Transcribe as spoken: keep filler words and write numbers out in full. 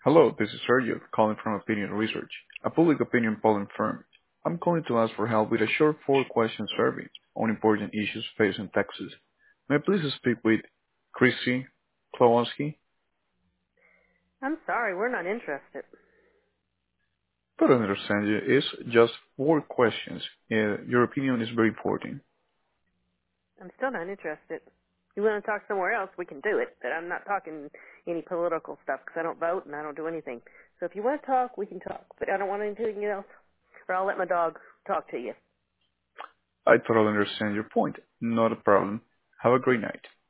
Hello, this is Sergio calling from Opinion Research, a public opinion polling firm. I'm calling to ask for help with a short four-question survey on important issues facing Texas. May I please speak with Chrissy Klawowski? I'm sorry, we're not interested. But I understand you. It's just four questions. Uh, your opinion is very important. I'm still not interested. If you want to talk somewhere else, we can do it, but I'm not talking any political stuff because I don't vote and I don't do anything. So if you want to talk, we can talk, but I don't want anything else, or I'll let my dog talk to you. I totally understand your point. Not a problem. Have a great night.